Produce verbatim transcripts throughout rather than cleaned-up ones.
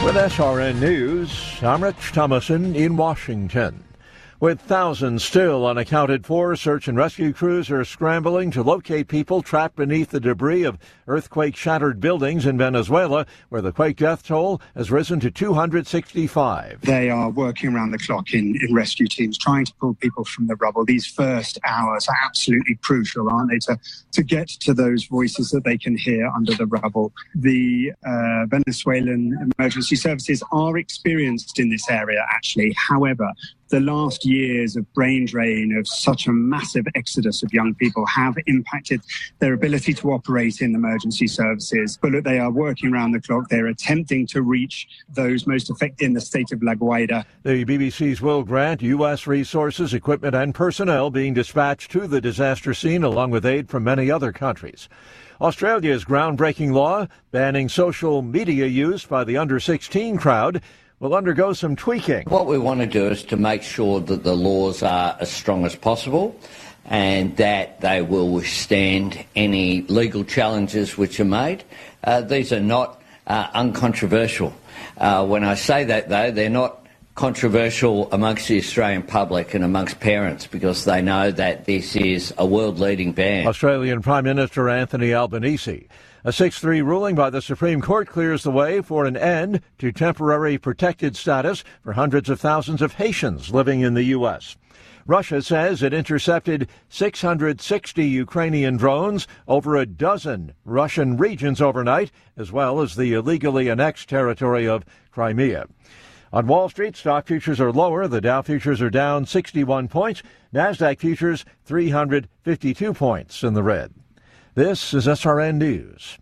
With S R N News, I'm Rich Thomason in Washington. With thousands still unaccounted for, search and rescue crews are scrambling to locate people trapped beneath the debris of earthquake-shattered buildings in Venezuela, where the quake death toll has risen to two hundred sixty-five. They are working around the clock in, in rescue teams, trying to pull people from the rubble. These first hours are absolutely crucial, aren't they, to, to get to those voices that they can hear under the rubble. The uh, Venezuelan emergency services are experienced in this area, actually. However, the last years of brain drain, of such a massive exodus of young people, have impacted their ability to operate in emergency services. But look, they are working around the clock. They're attempting to reach those most affected in the state of La Guaira. The B B C's Will Grant, U S resources, equipment, and personnel being dispatched to the disaster scene, along with aid from many other countries. Australia's groundbreaking law banning social media use by the under sixteen crowd will undergo some tweaking. What we want to do is to make sure that the laws are as strong as possible and that they will withstand any legal challenges which are made. Uh, these are not uh, uncontroversial. Uh, when I say that, though, they're not controversial amongst the Australian public and amongst parents because they know that this is a world-leading ban. Australian Prime Minister Anthony Albanese. A six three ruling by the Supreme Court clears the way for an end to temporary protected status for hundreds of thousands of Haitians living in the U S. Russia says it intercepted six hundred sixty Ukrainian drones over a dozen Russian regions overnight, as well as the illegally annexed territory of Crimea. On Wall Street, stock futures are lower. The Dow futures are down sixty-one points. NASDAQ futures three hundred fifty-two points in the red. This is S R N News.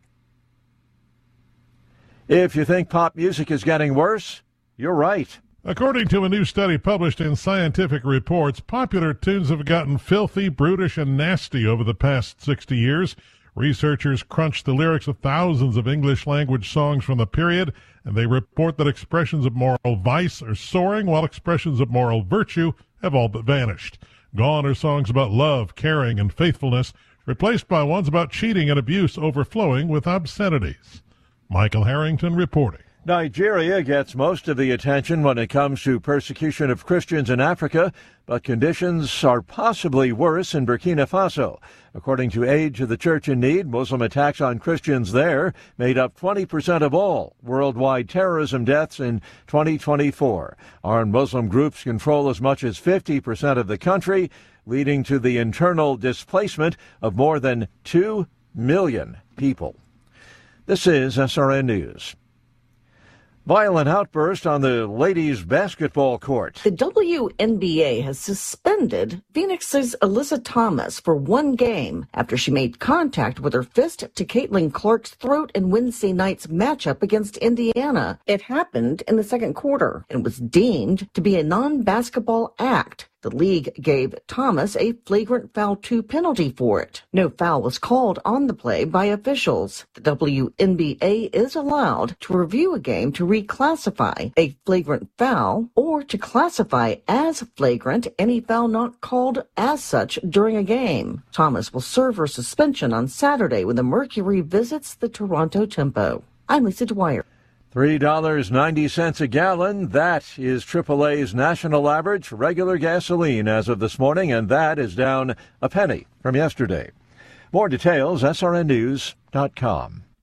If you think pop music is getting worse, you're right. According to a new study published in Scientific Reports, popular tunes have gotten filthy, brutish, and nasty over the past sixty years. Researchers crunched the lyrics of thousands of English-language songs from the period, and they report that expressions of moral vice are soaring, while expressions of moral virtue have all but vanished. Gone are songs about love, caring, and faithfulness, replaced by ones about cheating and abuse overflowing with obscenities. Michael Harrington reporting. Nigeria gets most of the attention when it comes to persecution of Christians in Africa, but conditions are possibly worse in Burkina Faso. According to Aid to the Church in Need, Muslim attacks on Christians there made up twenty percent of all worldwide terrorism deaths in twenty twenty-four. Armed Muslim groups control as much as fifty percent of the country, leading to the internal displacement of more than two million people. This is S R N News. Violent outburst on the ladies' basketball court. The W N B A has suspended Phoenix's Alyssa Thomas for one game after she made contact with her fist to Caitlin Clark's throat in Wednesday night's matchup against Indiana. It happened in the second quarter and was deemed to be a non-basketball act. The league gave Thomas a flagrant foul two penalty for it. No foul was called on the play by officials. The W N B A is allowed to review a game to reclassify a flagrant foul or to classify as flagrant any foul not called as such during a game. Thomas will serve her suspension on Saturday when the Mercury visits the Toronto Tempo. I'm Lisa Dwyer. three dollars and ninety cents a gallon. That is triple A's national average for regular gasoline as of this morning, and that is down a penny from yesterday. More details, S R N news dot com.